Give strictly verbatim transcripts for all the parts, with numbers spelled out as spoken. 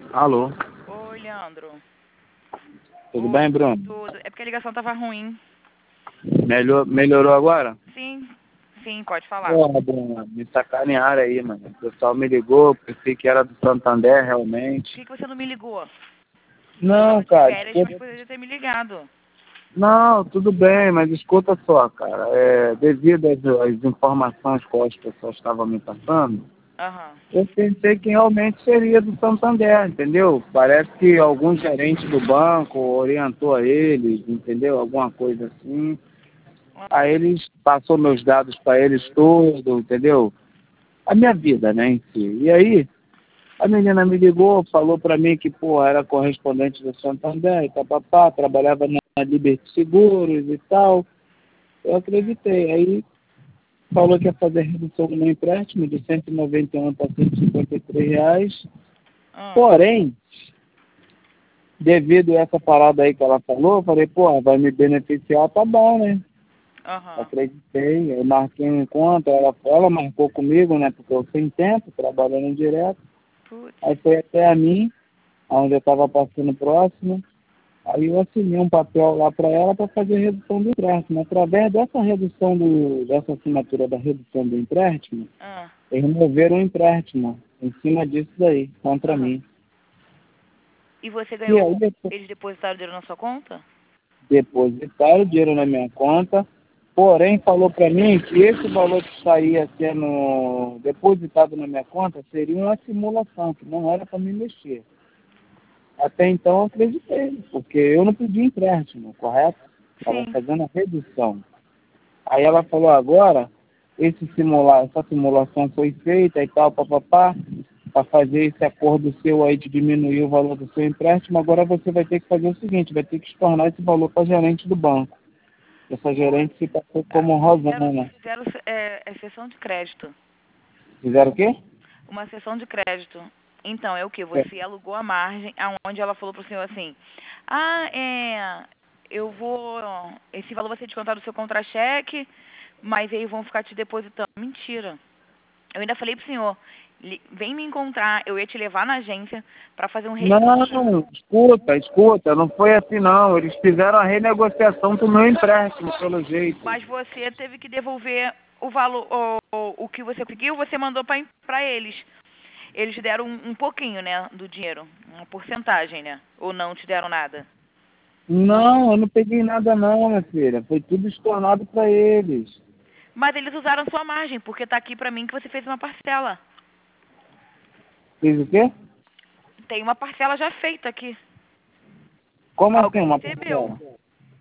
Alô? Oi, Leandro. Tudo Oi, bem, Bruno? tudo. É porque a ligação tava ruim. Melhor, melhorou agora? Sim, sim, pode falar. Porra, Bruno, me sacanearam aí, mano. O pessoal me ligou, pensei que era do Santander, Por realmente. que, que você não me ligou? Eu Não, tava de cara, férias, mas escuta... poderia ter me ligado. Não, tudo bem, mas escuta só, cara. É, devido às, às informações que as pessoas estavam me passando, Aham. eu pensei que realmente seria do Santander, entendeu? Parece que algum gerente do banco orientou a eles, entendeu? Alguma coisa assim. Aí eles passou meus dados para eles tudo, entendeu? A minha vida, né, em si. E aí, a menina me ligou, falou para mim que, pô, era correspondente do Santander e papapá, trabalhava na Liberty Seguros e tal. Eu acreditei. Aí falou que ia fazer redução do meu empréstimo de cento e noventa e um para cento e cinquenta e três reais. Ah, Porém, devido a essa parada aí que ela falou, eu falei, pô, vai me beneficiar, tá bom, né? aham. Acreditei, eu marquei um encontro, ela, ela marcou comigo, né? Porque eu sem tempo, trabalhando direto. Putz. Aí foi até a mim, onde eu estava passando próximo. Aí eu assinei um papel lá para ela para fazer a redução do empréstimo. Através dessa redução do, dessa assinatura da redução do empréstimo, Ah, eles removeram o empréstimo em cima disso daí, contra aham. mim. E você E aí ganhou, depois, eles depositaram dinheiro na sua conta? depositaram o dinheiro na minha conta, porém falou para mim que esse valor que estaria sendo depositado na minha conta seria uma simulação, que não era para me mexer. Até então eu acreditei, porque eu não pedi empréstimo, correto? Estava Sim. fazendo a redução. Aí ela falou, agora, esse simula essa simulação foi feita e tal, papapá, para fazer esse acordo seu aí de diminuir o valor do seu empréstimo, agora você vai ter que fazer o seguinte, vai ter que estornar esse valor para a gerente do banco. Essa gerente se passou Ah, como Fizeram, Rosana. fizeram é, é sessão de crédito. Fizeram o quê? Uma sessão de crédito. Então, é o que? É. Você alugou a margem, aonde ela falou pro senhor assim, ah, é, eu vou, esse valor vai ser descontado do seu contra-cheque, mas aí vão ficar te depositando. Mentira. Eu ainda falei pro senhor, li- vem me encontrar, eu ia te levar na agência para fazer um registro. Não, escuta, escuta, não foi assim não. Eles fizeram a renegociação do meu empréstimo, pelo jeito. Mas você teve que devolver o valor, o, o, o que você conseguiu, você mandou para eles. Eles te deram um, um pouquinho, né, do dinheiro, uma porcentagem, né? Ou não te deram nada? Não, eu não peguei nada não, minha filha. Foi tudo estornado para eles. Mas eles usaram sua margem, porque tá aqui pra mim que você fez uma parcela. Fiz o quê? Tem uma parcela já feita aqui. Como assim, Alguém uma recebeu. parcela?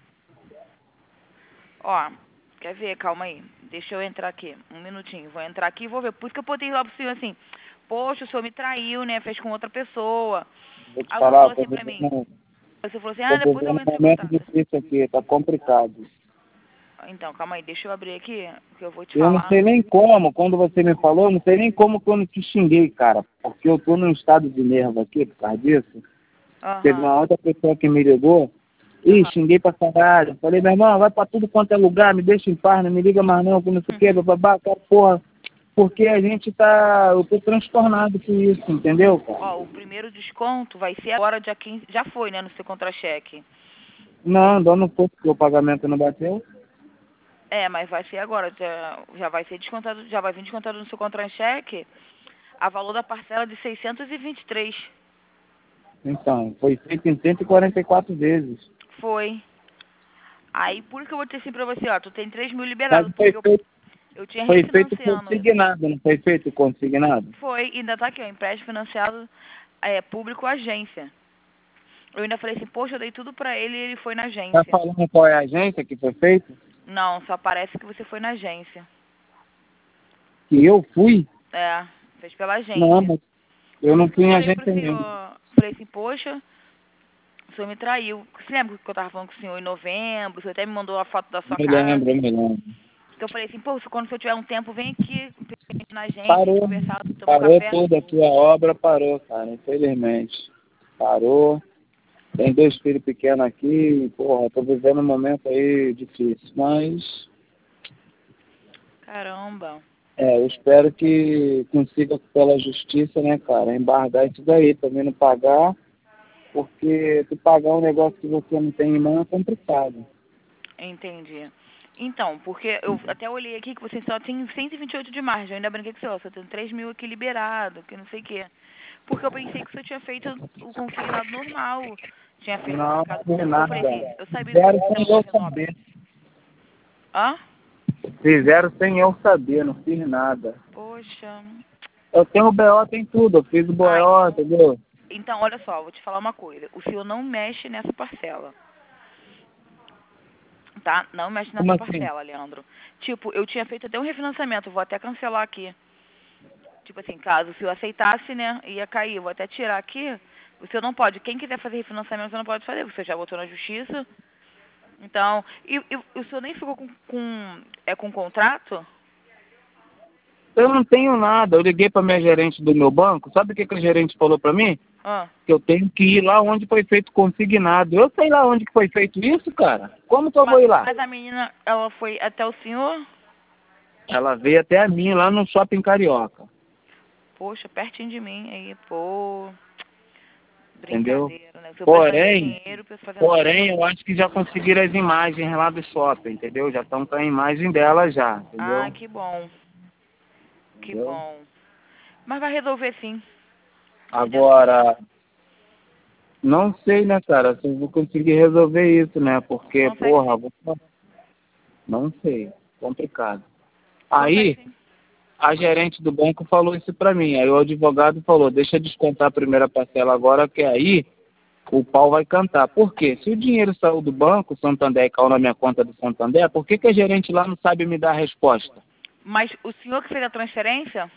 Ó, quer ver? Calma aí. Deixa eu entrar aqui. Um minutinho. Vou entrar aqui e vou ver. Por isso que eu botei lá pro senhor assim. Poxa, o senhor me traiu, né? Fez com outra pessoa. Vou te Aí o senhor falar, falou eu tô assim pra mim. vivendo, Você falou assim, tô ah, depois eu vivendo um entro em momento contato. difícil aqui, tá complicado. Então, calma aí. Deixa eu abrir aqui, que eu vou te Eu não falar. sei nem como, quando você me falou, eu não sei nem como que eu não te xinguei, cara. Porque eu tô num estado de nervo aqui por causa disso. Teve Aham, uma outra pessoa que me ligou, e aham. xinguei pra caralho. Falei, meu irmão, vai pra tudo quanto é lugar, me deixa em paz, não me liga mais não, que não sei o que, babá, cara, porra. Porque a gente tá, eu tô transtornado com isso, entendeu, cara? Ó, o primeiro desconto vai ser agora, dia quinze. Já foi, né, no seu contra-cheque. Não, ainda não foi porque o pagamento não bateu. É, mas vai ser agora. Já, já vai ser descontado, já vai vir descontado no seu contra-cheque a valor da parcela de seiscentos e vinte e três. Então, foi feito em cento e quarenta e quatro vezes. Foi. Aí, por isso que eu vou dizer assim pra você, ó, tu tem três mil Mas liberado, foi porque eu, feito, eu tinha foi feito refinanciando. consignado, não foi feito consignado? Foi, e ainda tá aqui, ó, empréstimo financiado é, público agência. Eu ainda falei assim, poxa, eu dei tudo pra ele e ele foi na Tá agência. falando qual é a agência que foi feito? Não, só parece que você foi na agência. Que eu fui? É, fez pela Não, agência. mas eu Por não isso que fui eu em falei pro agência nenhuma. senhor, falei assim, poxa, o senhor me traiu. Você lembra que eu tava falando com o senhor em novembro? O senhor até me mandou a foto da sua Me casa. lembro, me lembro. Então eu falei assim, pô, quando o senhor tiver um tempo, vem aqui na agência, a gente Parou, conversar, tomar um parou café. tudo aqui, a obra parou, cara, infelizmente. Parou. Tem dois filhos pequenos aqui, porra, tô vivendo um momento aí difícil, mas Caramba. É, eu espero que consiga pela justiça, né, cara, embargar isso daí, também não pagar, porque tu pagar um negócio que você não tem em mão é complicado. Entendi. Então, porque eu até olhei aqui que você só tem cento e vinte e oito de margem. Eu ainda brinquei com você, ó, você tem três mil aqui liberado, que não sei o quê. Porque eu pensei que você tinha feito o consignado normal. Tinha feito Não, marcado não com... fiz Eu falei nada. assim, eu sabia que Fizeram você sem estava eu fazendo obra. saber. Hã? Fizeram sem eu saber, não fiz nada. Poxa. Eu tenho o B O, tem tudo, eu fiz o Ah, B O, então... entendeu? Então, olha só, vou te falar uma coisa. O senhor não mexe nessa parcela. Tá? Não mexe Como nessa assim? parcela, Leandro. Tipo, eu tinha feito até um refinanciamento, vou até cancelar aqui. Tipo assim, caso o senhor aceitasse, né, ia cair. Eu vou até tirar aqui. O senhor não pode. Quem quiser fazer refinanciamento, você não pode fazer. Você já botou na justiça. Então, e, e o senhor nem ficou com, com, é, com contrato? Eu não tenho nada, eu liguei pra minha gerente do meu banco, sabe o que, que a gerente falou pra mim? Ah, Que eu tenho que ir lá onde foi feito consignado. Eu sei lá onde que foi feito isso, cara. Como que eu vou mas, ir lá? mas a menina, ela foi até o senhor? Ela veio até a mim lá no Shopping Carioca, Poxa, pertinho de mim. Aí, pô, entendeu? brincadeira, né? O senhor precisando de Porém, dinheiro, pra fazendo obra. porém, eu acho que já conseguiram as imagens lá do shopping, entendeu? Já estão com a imagem dela já, Ah, entendeu? que bom, que Entendeu? bom. Mas vai resolver sim, se Deus quiser. Agora, não sei, né, cara, se eu vou conseguir resolver isso, né? Porque, Consegue porra, sim, vou... não sei, complicado. consegue Aí, sim. a gerente do banco falou isso pra mim. Aí o advogado falou, deixa descontar a primeira parcela agora, que aí o pau vai cantar. Por quê? Se o dinheiro saiu do banco, Santander, e caiu na minha conta do Santander, por que, que a gerente lá não sabe me dar a resposta? Mas o senhor que fez a transferência,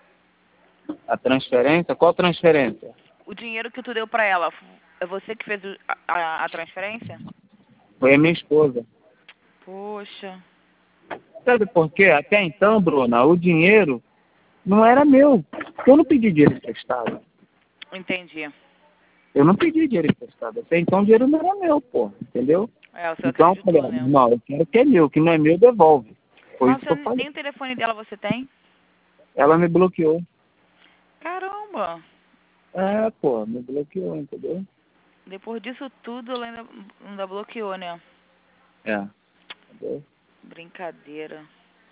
A transferência? Qual transferência? o dinheiro que tu deu pra ela, é você que fez o- a, a, a transferência? Foi a minha esposa. Poxa, Sabe por quê? Até então, Bruna, o dinheiro não era meu. Eu não pedi dinheiro emprestado. entendi. Eu não pedi dinheiro emprestado. Até então o dinheiro não era meu, pô. Entendeu? É, o senhor Então eu falei, acreditou, né? não, eu quero que é meu. Que não é meu, devolve. Foi Mas isso que eu você, falei. nem o telefone dela você tem? Ela me bloqueou. Caramba, É, pô, me bloqueou, entendeu? depois disso tudo ela ainda, ainda bloqueou, né? É, entendeu? Brincadeira.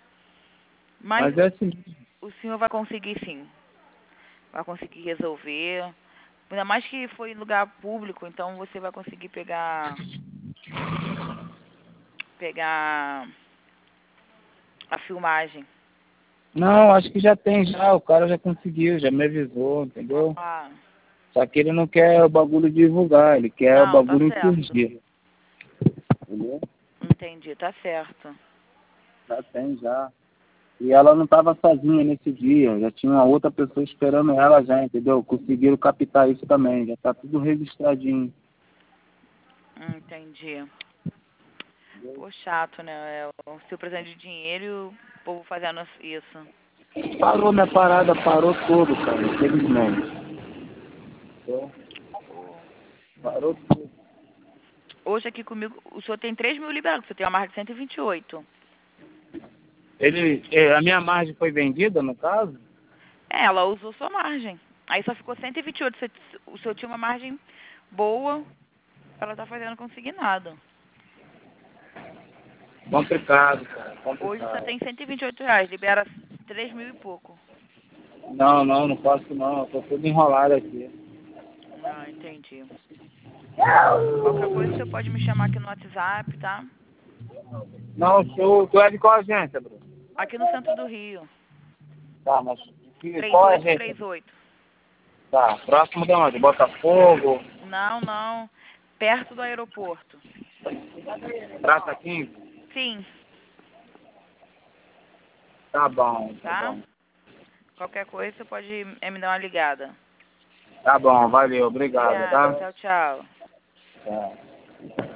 Mas Mas é assim, o senhor vai conseguir sim. Vai conseguir resolver. Ainda mais que foi em lugar público, então você vai conseguir pegar pegar a filmagem. não, acho que já tem já, o cara já conseguiu, já me avisou, entendeu? Ah, Só que ele não quer o bagulho divulgar, ele quer o não, tá bagulho certo. insurgir. Entendeu? Entendi, tá certo. Já tem, já. E ela não estava sozinha nesse dia, já tinha uma outra pessoa esperando ela já, entendeu? Conseguiram captar isso também, já tá tudo registradinho. Entendi. Pô, chato, né? É, o seu presente de dinheiro e o povo fazendo isso. Parou minha parada, parou tudo, cara, infelizmente. Entendeu? Pô. Parou tudo. Hoje aqui comigo, o senhor tem três mil liberados, você tem uma marca de cento e vinte e oito. Ele, eh, a minha margem foi vendida, no caso? É, ela usou sua margem. Aí só ficou cento e vinte e oito. Você- O senhor tinha uma margem boa pra ela tá fazendo consignado. Complicado, cara, Hoje só complicado. tem cento e vinte e oito reais, libera três mil e pouco. Não, não, não posso não, eu tô tudo enrolado aqui. Ah, entendi. Qualquer coisa você pode me chamar aqui no WhatsApp, tá? Não, tu, tu é de qual agência, Bruno? Aqui no centro do Rio. Tá, mas que, três qual oito agência? três oito. Tá, próximo de onde? Botafogo, Não, não. Perto do aeroporto. Praça quinze? Sim, Tá bom, tá tá? bom. Qualquer coisa você pode eh, me dar uma ligada. Tá bom, valeu, obrigado, Obrigada. tá? Tchau, tchau. Tá.